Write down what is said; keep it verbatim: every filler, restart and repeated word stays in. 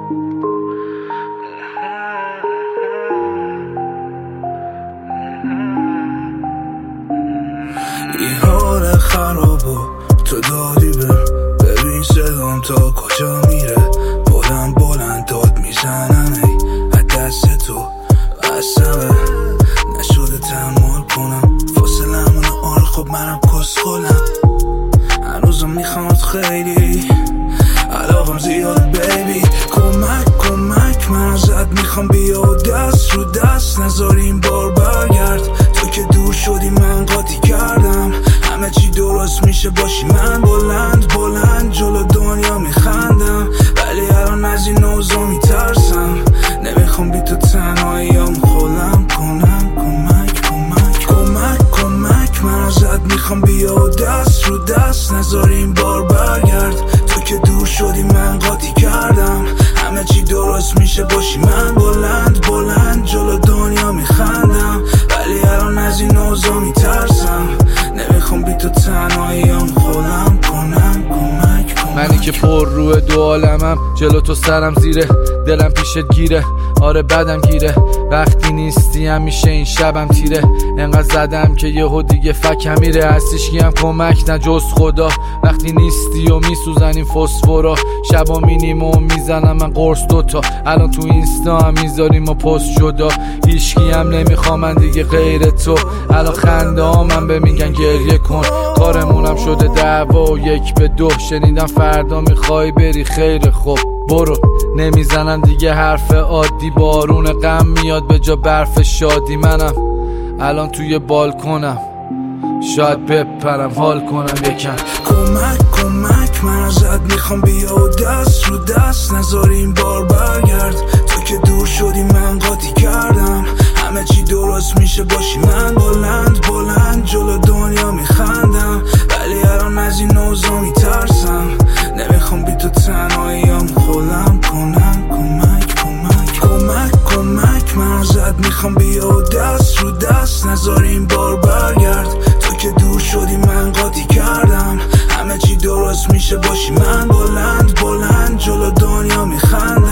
این حال خرابو تو دادی به ببین صدام تا کجا میره. بلند بلند داد میزنن ای از دست تو بستمه نشده تحمل کنم فاصلمون آره خب منم کسخولم هنوزم میخوامت خیلی علاقم زیاد بیبی. کمک کمک من ازت میخوام بیا و دست رو دست نذاری این بار برگرد. تو که دور شدی من قاطی کردم همه چی درست میشه باشی من بلند بلند جلو دنیا میخندم ولی الان از این اوضاع میترسم نمیخوام بی تو تنهاییام خودم کنم. کمک کمک کمک کمک من ازت میخوام بیا و دست رو دست نذاری این بار برگرد. تو که دور شدی من قاطی کردم همه چی درست میشه باشی من بلند بلند جلو دنیا میخندم ولی الان از این اوضاع میترسم نمیخوام بی تو تنهاییام خودم کنم. کمک کمک منی که پر روی دو عالمم جلو تو سرم زیره دلم پیشت گیره آره بدم گیره وقتی نیستی همیشه این شبم تیره انقدر زدم که یهو دیگه فکم میره هستیش گیم کمک نه جز خدا وقتی نیستی و میسوزن این فسفورا شبا مینیم و میزنم من قرص دوتا الان تو اینستا هم میذاریم و پست جدا هیچکی هم نمیخوام من دیگه غیر تو الان خنده ها من به میگن گریه کن کارمونم شده دعوا و یک به دو شنیدم فردا میخوای بری خیر خوب برو نمیزنم دیگه حرف عادی بارون غم میاد به جا برف شادی منم الان توی بالکنم شاید بپرم حال کنم یکم. کمک کمک من ازت میخوام بیا و دست رو دست نذاری این بار برگرد. تو که دور شدی من قاطی کردم همه چی درست میشه باشی من بلند بلند جلو دنیا میخندم ولی الان از این اوضاع میترسم نمیخوام بی تو تنهاییام خودم کنم. کمک کمک کمک کمک من ازت میخوام بیا و دست رو دست نذاری این بار برگرد. تو که دور شدی من قاطی کردم همه چی درست میشه باشی من بلند بلند جلو دنیا میخندم